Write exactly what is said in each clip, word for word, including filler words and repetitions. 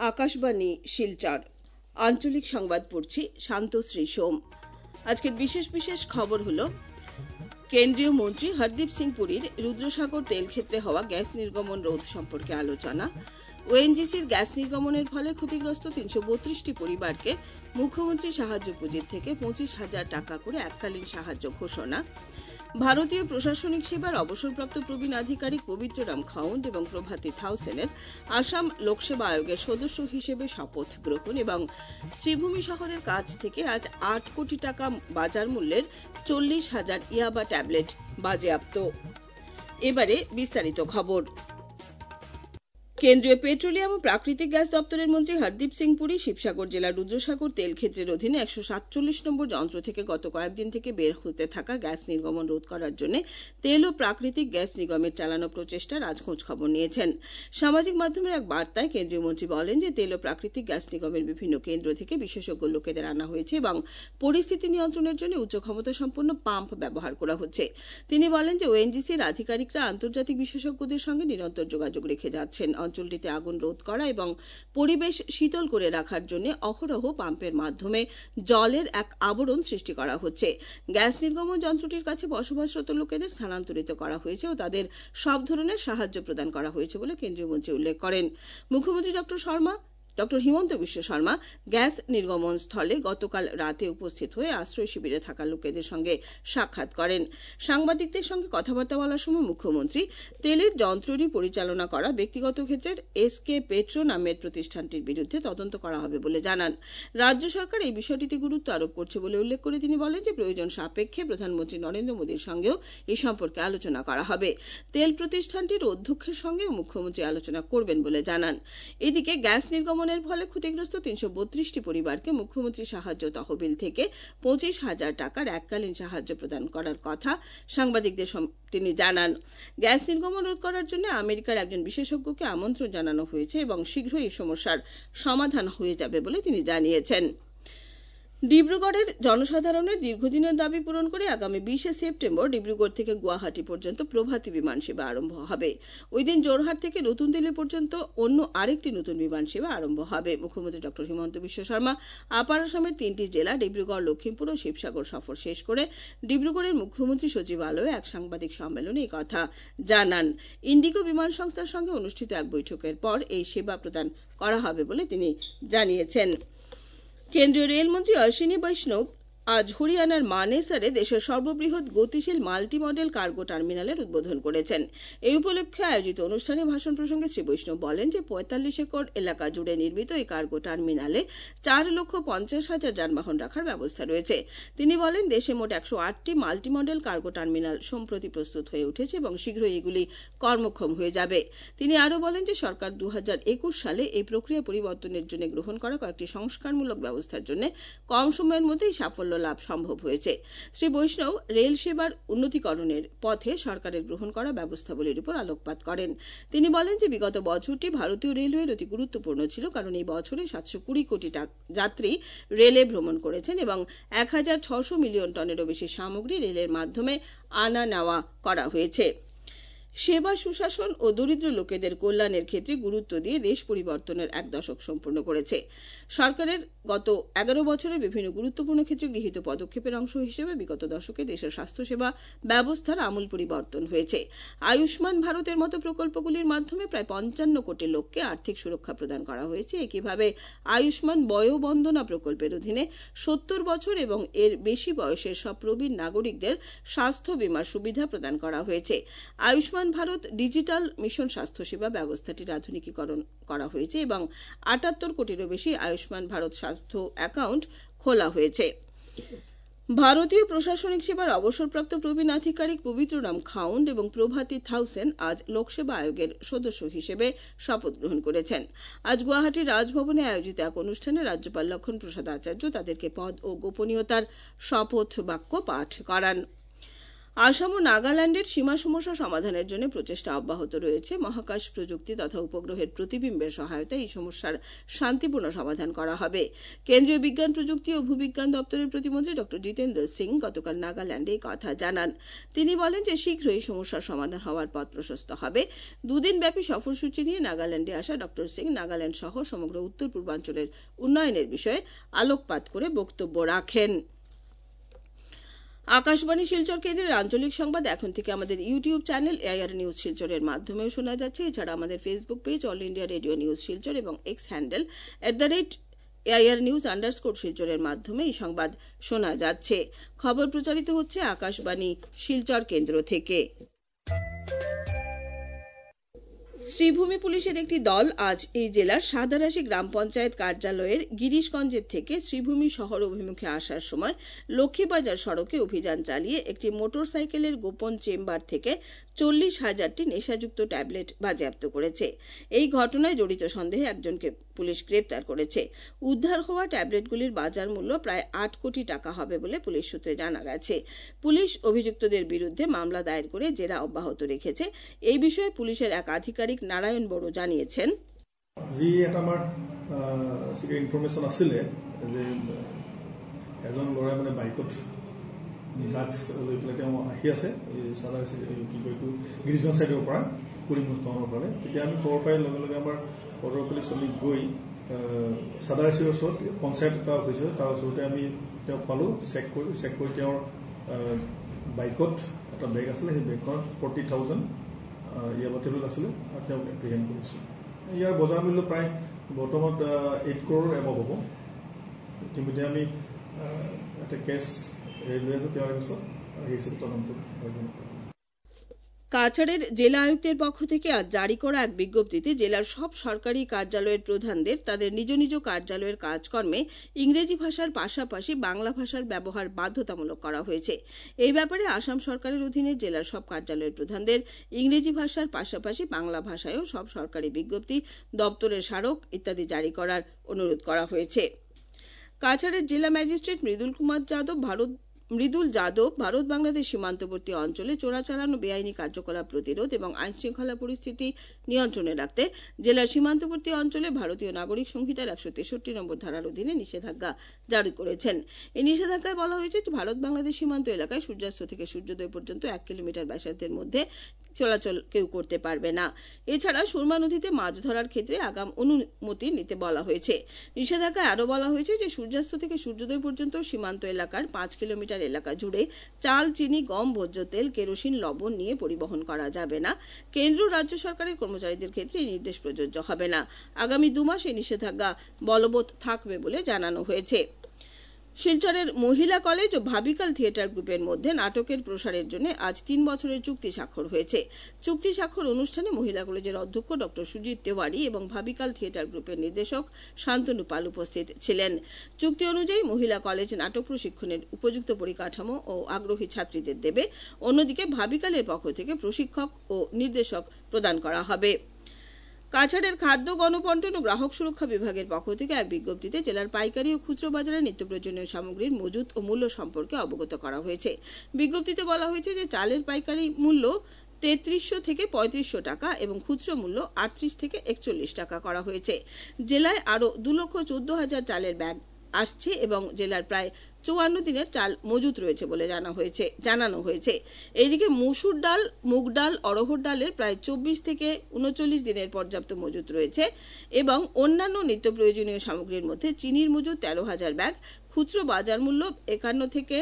আকাশবাণী শিলচর আঞ্চলিক সংবাদ পড়ছি শান্তশ্রী সোম। আজকের বিশেষ বিশেষ খবর হলো, কেন্দ্রীয় মন্ত্রী হরদীপ সিং পুরীর রুদ্রসাগর তেল ক্ষেত্রে হওয়া গ্যাস নির্গমন রোধ সম্পর্কে আলোচনা। ওএনজিসির গ্যাস নির্গমনের ফলে ক্ষতিগ্রস্ত তিনশো বত্রিশটি পরিবারকে মুখ্যমন্ত্রী সাহায্য পুঁজির থেকে পঁচিশ হাজার টাকা করে এককালীন সাহায্য ঘোষণা। ভারতীয় প্রশাসনিক সেবার অবসরপ্রাপ্ত প্রবীণ আধিকারিক পবিত্ররাম খাউন্ড এবং প্রভাতী থাউসেনের আসাম লোকসেবা আয়োগের সদস্য হিসেবে শপথ গ্রহণ এবং শ্রীভূমি শহরের কাছ থেকে আজ আট কোটি টাকা বাজার মূল্যের চল্লিশ হাজার ইয়াবা ট্যাবলেট বাজেয়াপ্ত। এবারে বিস্তারিত খবর। কেন্দ্রীয় পেট্রোলিয়াম ও প্রাকৃতিক গ্যাস দপ্তরের মন্ত্রী হরদীপ সিং পুরী শিবসাগর জেলার রুদ্রসাগর তেল ক্ষেত্রের অধীনে একশো সাতচল্লিশ নম্বর যন্ত্র থেকে গত কয়েকদিন থেকে বের হতে থাকা গ্যাস নির্গমন রোধ করার জন্য তেল ও প্রাকৃতিক গ্যাস নিগমের চালানো প্রচেষ্টার আজ খোঁজ খবর নিয়েছেন। সামাজিক মাধ্যমের এক বার্তায় কেন্দ্রীয় মন্ত্রী বলেন যে তেল ও প্রাকৃতিক গ্যাস নিগমের বিভিন্ন কেন্দ্র থেকে বিশেষজ্ঞ লোকেদের আনা হয়েছে এবং পরিস্থিতি নিয়ন্ত্রণের জন্য উচ্চ ক্ষমতা সম্পন্ন পাম্প ব্যবহার করা হচ্ছে। তিনি বলেন যে ওএনজিসির আধিকারিকরা আন্তর্জাতিক বিশেষজ্ঞদের সঙ্গে নিরন্তর যোগাযোগ রেখে যাচ্ছেন। অঞ্চলটিতে আগুন রোধ করা এবং পরিবেশ শীতল করে রাখার জন্য অহরহ পাম্পের মাধ্যমে জলের এক আবরণ সৃষ্টি করা হচ্ছে। গ্যাস নির্গমন যন্ত্রটির কাছে বসবাসরত লোকেদের স্থানান্তরিত করা হয়েছে ও তাদের সব ধরনের সাহায্য প্রদান করা হয়েছে বলে কেন্দ্রীয় মন্ত্রী উল্লেখ করেন। মুখ্যমন্ত্রী doctor Sharma doctor Himanta Biswa Sarma gas নির্গমন স্থলে গতকাল রাতে উপস্থিত হয়ে আশ্রয় শিবিরে থাকা লোকেদের সঙ্গে সাক্ষাৎ করেন। সাংবাদিকদের সঙ্গে কথাবার্তা বলার সময় মুখ্যমন্ত্রী তেলের যন্ত্রটি পরিচালনা করা ব্যক্তিগত ক্ষেত্রের এসকে পেট্রো নামের প্রতিষ্ঠানটির বিরুদ্ধে তদন্ত করা হবে বলে জানান। রাজ্য সরকার এই বিষয়টিতে গুরুত্ব আরোপ করছে বলে উল্লেখ করে তিনি বলেন যে প্রয়োজন সাপেক্ষে প্রধানমন্ত্রী নরেন্দ্র মোদীর সঙ্গেও এই সম্পর্কে আলোচনা করা হবে। তেল প্রতিষ্ঠানটির অধ্যক্ষের সঙ্গেও মুখ্যমন্ত্রী আলোচনা করবেন বলে জানান। এদিকে গ্যাস নির্গমন এর ফলে ক্ষতিগ্রস্ত তিনশো বত্রিশটি পরিবারকে মুখ্যমন্ত্রী সাহায্য তহবিল থেকে পঁচিশ হাজার টাকার এককালীন সাহায্য প্রদান করার কথা সাংবাদিকদের তিনি জানান। গ্যাস নির্গমন রোধ করার জন্য আমেরিকার একজন বিশেষজ্ঞকে আমন্ত্রণ জানানো হয়েছে এবং শীঘ্রই এই সমস্যার সমাধান হয়ে যাবে বলে তিনি জানিয়েছেন। ডিব্রুগড়ের জনসাধারণের দীর্ঘদিনের দাবি পূরণ করে আগামী বিশে সেপ্টেম্বর ডিব্রুগড় থেকে গুয়াহাটি পর্যন্ত প্রভাতী বিমান সেবা আরম্ভ হবে। ওই দিন জোরহাট থেকে নতুন দিল্লি পর্যন্ত অন্য আরেকটি নতুন বিমান সেবা আরম্ভ হবে। মুখ্যমন্ত্রী ডক্টর হিমন্ত বিশ্ব শর্মা আপার আসামের তিনটি জেলা ডিব্রুগড়, লক্ষ্মীপুর ও শিবসাগর সফর শেষ করে ডিব্রুগড়ের মুখ্যমন্ত্রী সচিবালয়ে এক সাংবাদিক সম্মেলনে এই কথা জানান। ইন্ডিগো বিমান সংস্থার সঙ্গে অনুষ্ঠিত এক বৈঠকের পর এই সেবা প্রদান করা হবে বলে তিনি জানিয়েছেন। কেন্দ্রীয় রেলমন্ত্রী অশ্বিনী বৈষ্ণব আজ হরিয়ানার মানেসারে দেশের সর্ববৃহৎ গতিশীল মাল্টি মডেল কার্গো টার্মিনালের উদ্বোধন করেছেন। এই উপলক্ষে আয়োজিত অনুষ্ঠানে ভাষণ প্রসঙ্গে শ্রী বৈষ্ণব বলেন যে পঁয়তাল্লিশ একর এলাকা জুড়ে নির্মিত এই কার্গো টার্মিনালে চার লক্ষ পঞ্চাশ হাজার যানবাহন রাখার ব্যবস্থা রয়েছে। তিনি বলেন দেশে মোট একশো আটটি মাল্টি মডেল কার্গো টার্মিনাল সম্প্রতি প্রস্তুত হয়ে উঠেছে এবং শীঘ্রই এগুলি কর্মক্ষম হয়ে যাবে। তিনি আরও বলেন যে সরকার দু হাজার একুশ সালে এই প্রক্রিয়া পরিবর্তনের জন্য গ্রহণ করা কয়েকটি সংস্কারমূলক ব্যবস্থার জন্য কম সময়ের মধ্যেই সাফল্য লাভ সম্ভব হয়েছে। শ্রী বৈষ্ণব রেল সেবার উন্নতিকরণের পথে সরকারের গ্রহণ করা ব্যবস্থাগুলির উপর আলোকপাত করেন। তিনি বলেন যে বিগত বছরটি ভারতীয় রেলওয়ের অতি গুরুত্বপূর্ণ ছিল, কারণ এই বছরে সাতশো কুড়ি কোটি যাত্রী রেলে ভ্রমণ করেছেন এবং এক হাজার ছশো মিলিয়ন টনেরও বেশি সামগ্রী রেলের মাধ্যমে আনা নেওয়া করা হয়েছে। সেবা, সুশাসন ও দরিদ্র লোকেদের কল্যাণের ক্ষেত্রে গুরুত্ব দিয়ে দেশ পরিবর্তনের এক দশক সম্পূর্ণ করেছে। সরকারের গত এগারো বছরের বিভিন্ন গুরুত্বপূর্ণ ক্ষেত্রে গৃহীত পদক্ষেপের অংশ হিসেবে বিগত দশকে দেশের স্বাস্থ্যসেবা ব্যবস্থার আমূল পরিবর্তন হয়েছে। আয়ুষ্মান ভারতের মতো প্রকল্পগুলির মাধ্যমে প্রায় পঞ্চান্ন কোটি লোককে আর্থিক সুরক্ষা প্রদান করা হয়েছে। একইভাবে আয়ুষ্মান বয়োবন্দনা প্রকল্পের অধীনে সত্তর বছর এবং এর বেশি বয়সের সব প্রবীণ নাগরিকদের স্বাস্থ্য বীমার সুবিধা প্রদান করা হয়েছে। আয়ুষ্মান ভারত ডিজিটাল মিশন স্বাস্থ্যসেবা ব্যবস্থাটির আধুনিকীকরণ করা হয়েছে এবং আটাত্তর কোটিরও বেশি আয়ুষ্মান ভারত স্বাস্থ্য অ্যাকাউন্ট খোলা হয়েছে। ভারতীয় প্রশাসনিক সেবার অবসরপ্রাপ্ত প্রবীণ আধিকারিক পবিত্ররাম খাউন্ড এবং প্রভাতী থাউসেন আজ লোকসেবা আয়োগের সদস্য হিসেবে শপথ গ্রহণ করেছেন। আজ গুয়াহাটির রাজভবনে আয়োজিত এক অনুষ্ঠানে রাজ্যপাল লক্ষণ প্রসাদ আচার্য তাদেরকে পদ ও গোপনীয়তার শপথ বাক্য পাঠ করান। আসাম ও নাগাল্যান্ডের সীমা সমস্যা সমাধানের জন্য প্রচেষ্টা অব্যাহত রয়েছে। মহাকাশ প্রযুক্তি তথা উপগ্রহের প্রতিবিম্বের সহায়তায় এই সমস্যার শান্তিপূর্ণ সমাধান করা হবে। কেন্দ্রীয় বিজ্ঞান প্রযুক্তি ও ভূবিজ্ঞান দপ্তরের প্রতিমন্ত্রী ডক্টর জিতেন্দ্র সিং গতকাল নাগাল্যান্ডে এই কথা জানান। তিনি বলেন যে শীঘ্রই সমস্যার সমাধান হওয়ার পথ প্রশস্ত হবে। দুদিন ব্যাপী সফরসূচি নিয়ে নাগাল্যান্ডে আসা ডক্টর সিং নাগাল্যান্ড সহ সমগ্র উত্তর পূর্বাঞ্চলের উন্নয়নের বিষয়ে আলোকপাত করে বক্তব্য রাখেন। আকাশবাণী শিলচর কেন্দ্রের আঞ্চলিক সংবাদ এখন থেকে আমাদের ইউটিউব চ্যানেল এআইআর নিউজ শিলচরের মাধ্যমেও শোনা যাচ্ছে। এছাড়া আমাদের Facebook page all India radio news Silchar এবং X handle at the rate AIR news underscore শিলচরের মাধ্যমে এই সংবাদ শোনা যাচ্ছে। খবর প্রচারিত হচ্ছে আকাশবাণী শিলচর কেন্দ্র থেকে। শ্রীভূমি পুলিশের একটি দল আজ এই জেলার সাদারাশি গ্রাম পঞ্চায়েত কার্যালয়ের গিরিশগঞ্জের থেকে শ্রীভূমি শহর অভিমুখে আসার সময় লক্ষ্মীবাজার সড়কে অভিযান চালিয়ে একটি মোটর সাইকেলের গোপন চেম্বার থেকে চল্লিশ হাজারটি নেশাযুক্ত ট্যাবলেট বাজেয়াপ্ত করেছে। এই ঘটনায় জড়িত সন্দেহে একজনকে পুলিশ গ্রেপ্তার করেছে। উদ্ধার হওয়া ট্যাবলেটগুলির বাজার মূল্য প্রায় আট কোটি টাকা হবে বলে পুলিশ সূত্রে জানা গেছে। পুলিশ অভিযুক্তদের বিরুদ্ধে মামলা দায়ের করে জেরা অব্যাহত রেখেছে। এই বিষয়ে পুলিশের এক আধিকারিক নারায়ণ বড়ো জানিয়েছেন, যি এটা আমাৰ ইনফৰমেশ্যন আছিলে যে এজন ল'ৰাই মানে বাইকত ড্ৰাগছ লৈ পেলাই তেওঁ আহি আছে চাদাৰ কি কয় এইটো গিৰিশগঞ্জ চাইডৰ পৰা কৰিমগঞ্জ টাউনৰ ফালে। তেতিয়া আমি খবৰ পাই লগে লগে আমাৰ বৰ্ডাৰ পুলিচ আমি গৈ চাদাৰচিৰ ওচৰত পঞ্চায়ত এটা হৈছে তাৰ ওচৰতে আমি তেওঁক পালোঁ। চেক কৰি চেক কৰি তেওঁৰ বাইকত এটা বেগ আছিলে, সেই বেগখনত ফৰ্টি থাউজেণ্ড ইয়াবা টেবলেট আছিলে আৰু তেওঁক এপ্ৰিহেণ্ড কৰিছোঁ। ইয়াৰ বজাৰ মূল্য প্ৰায় বৰ্তমানত এইট ক্ৰ'ৰ এবাভ হ'ব। ইতিমধ্যে আমি এটা কেছ ৰেড লৈ আছোঁ তেওঁৰ আগত, সেই হিচাপে তদন্ত অৰ্জন কৰোঁ। কাছাড়ের জেলা আয়ুক্তের পক্ষ থেকে আজ জারি করা এক বিজ্ঞপ্তিতে জেলার সব সরকারি কার্যালয়ের প্রধানদের তাদের নিজ নিজ কার্যালয়ের কাজকর্মে ইংরেজি ভাষার পাশাপাশি বাংলা ভাষার ব্যবহার বাধ্যতামূলক করা হয়েছে। এই ব্যাপারে আসাম সরকারের অধীনে জেলার সব কার্যালয়ের প্রধানদের ইংরেজি ভাষার পাশাপাশি বাংলা ভাষায়ও সব সরকারি বিজ্ঞপ্তি, দপ্তরের স্মারক ইত্যাদি জারি করার অনুরোধ করা হয়েছে। কাছাড়ের জেলা ম্যাজিস্ট্রেট মৃদুল কুমার যাদব ভারত মৃদুল যাদব ভারত বাংলাদেশ সীমান্তবর্তী অঞ্চলে চোরাচালান ও বেআইনি কার্যকলাপ প্রতিরোধ এবং আইনশৃঙ্খলা পরিস্থিতি নিয়ন্ত্রণে রাখতে জেলার সীমান্তবর্তী অঞ্চলে ভারতীয় নাগরিক সংহিতার একশো তেষট্টি নম্বর ধারার অধীনে নিষেধাজ্ঞা জারি করেছেন। এই নিষেধাজ্ঞায় বলা হয়েছে যে ভারত বাংলাদেশ সীমান্ত এলাকায় সূর্যাস্ত থেকে সূর্যোদয় পর্যন্ত এক কিলোমিটার ব্যাসার্ধের মধ্যে চলাচল কেউ করতে পারবে না। এছাড়া সুরমা নদীতে মাছ ধরার ক্ষেত্রে আগাম অনুমতি নিতে বলা হয়েছে। নিষেধাজ্ঞায় আরও বলা হয়েছে যে সূর্যাস্ত থেকে সূর্যোদয় পর্যন্ত সীমান্ত এলাকার পাঁচ কিলোমিটার এলাকা জুড়ে চাল, চিনি, গম, ভোজ্য তেল, কেরোসিন, লবণ নিয়ে পরিবহন করা যাবে না। কেন্দ্র রাজ্য সরকারের কর্মচারীদের ক্ষেত্রে এই নির্দেশ প্রযোজ্য হবে না। আগামী দু মাস এই নিষেধাজ্ঞা বলবৎ থাকবে বলে জানানো হয়েছে। শিলচরের মহিলা কলেজ ও ভাবিকাল থিয়েটার গ্রুপের মধ্যে নাটকের প্রসারের জন্য আজ তিন বছরের চুক্তি স্বাক্ষর হয়েছে। চুক্তি স্বাক্ষর অনুষ্ঠানে মহিলা কলেজের অধ্যক্ষ ডক্টর সুজিত তেওয়ারি এবং ভাবিকাল থিয়েটার গ্রুপের নির্দেশক শান্তনু পাল উপস্থিত ছিলেন। চুক্তি অনুযায়ী মহিলা কলেজ নাটক প্রশিক্ষণের উপযুক্ত পরিকাঠামো ও আগ্রহী ছাত্রীদের দেবে, অন্যদিকে ভাবিকালের পক্ষ থেকে প্রশিক্ষক ও নির্দেশক প্রদান করা হবে। কাছাড়ের খাদ্য, গণবন্টন ও গ্রাহক সুরক্ষা বিভাগের পক্ষ থেকে এক বিজ্ঞপ্তিতে জেলার পাইকারি ও খুচরো বাজারে নিত্য প্রয়োজনীয় সামগ্রীর মজুত ও মূল্য সম্পর্কে অবগত করা হয়েছে। বিজ্ঞপ্তিতে বলা হয়েছে যে চালের পাইকারি মূল্য তেত্রিশশো থেকে পঁয়ত্রিশশো টাকা এবং খুচরো মূল্য আটত্রিশ থেকে একচল্লিশ টাকা করা হয়েছে। জেলায় আরও দু লক্ষ চোদ্দ হাজার চালের ব্যাগ আসছে এবং জেলার প্রায় চুয়ান্ন দিনের চাল মজুত রয়েছে বলে জানা হয়েছে জানানো হয়েছে। এইদিকে মসুর ডাল, মুগ ডাল, অড়হর ডালের প্রায় চব্বিশ থেকে উনচল্লিশ দিনের পর্যাপ্ত মজুত রয়েছে এবং অন্যান্য নিত্য প্রয়োজনীয় সামগ্রীর মধ্যে চিনির মজুত তেরো হাজার ব্যাগ, খুচরো বাজার মূল্য একান্ন থেকে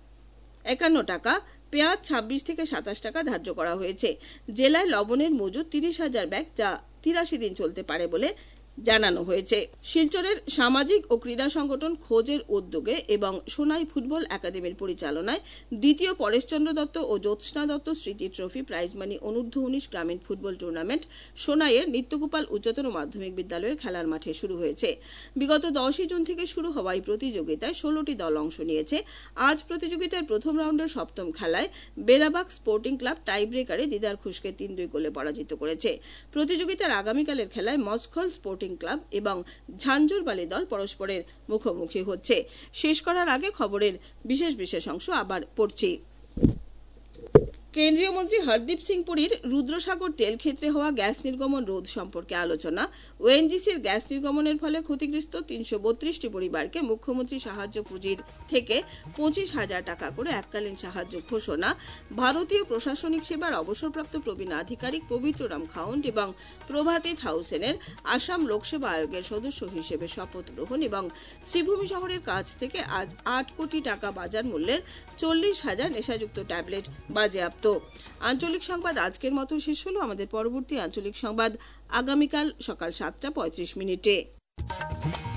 একান্ন টাকা, পেঁয়াজ ছাব্বিশ থেকে সাতাশ টাকা ধার্য করা হয়েছে। জেলায় লবণের মজুত তিরিশ হাজার ব্যাগ, যা তিরাশি দিন চলতে পারে বলে জানানো হয়েছে। শিলচরের সামাজিক ও ক্রীড়া সংগঠন খোঁজের উদ্যোগে এবং সোনাই ফুটবল একাডেমির পরিচালনায় দ্বিতীয় পরেশচন্দ্র দত্ত ও জ্যোৎস্না দত্ত স্মৃতি ট্রফি প্রাইজমানি অনূর্ধ্ব উনিশ গ্রামীণ ফুটবল টুর্নামেন্ট সোনাইয়ের নিত্যগোপাল উচ্চতর মাধ্যমিক বিদ্যালয়ের খেলার মাঠে শুরু হয়েছে। বিগত দশই জুন থেকে শুরু হওয়া এই প্রতিযোগিতায় ষোলোটি দল অংশ নিয়েছে। আজ প্রতিযোগিতার প্রথম রাউন্ডের সপ্তম খেলায় বেলাবাগ স্পোর্টিং ক্লাব টাই ব্রেকারে দিদার খুশকে তিন দুই গোলে পরাজিত করেছে। প্রতিযোগিতার আগামীকালের খেলায় মস্কল স্পোর্টিং ক্লাব এবং ঝাঞ্ঝরবালি দল পরস্পরের মুখোমুখি হচ্ছে। শেষ করার আগে খবরের বিশেষ বিশেষ অংশ আবার পড়ছি। কেন্দ্রীয় মন্ত্রী হরদীপ সিং পুরীর রুদ্রসাগর তেল ক্ষেত্রে হওয়া গ্যাস নির্গমন রোধ সম্পর্কে আলোচনা। ওএনজিসির গ্যাস নির্গমনের ফলে ক্ষতিগ্রস্ত তিনশো বত্রিশটি পরিবারকে মুখ্যমন্ত্রী সাহায্য পুঁজির থেকে পঁচিশ হাজার টাকা করে এককালীন সাহায্য ঘোষণা। ভারতীয় প্রশাসনিক সেবার অবসরপ্রাপ্ত প্রবীণ আধিকারিক পবিত্ররাম খাউন্ট এবং প্রভাতী থাউসেনের আসাম লোকসেবা আয়োগের সদস্য হিসেবে শপথ গ্রহণ এবং শ্রীভূমি শহরের কাছ থেকে আজ আট কোটি টাকা বাজার মূল্যের চল্লিশ হাজার নেশাযুক্ত ট্যাবলেট বাজেয়াপ্ত। আঞ্চলিক সংবাদ আজকের মতো শেষ হলো। আমাদের পরবর্তী আঞ্চলিক সংবাদ আগামীকাল সকাল সাতটা পঁয়ত্রিশ মিনিটে।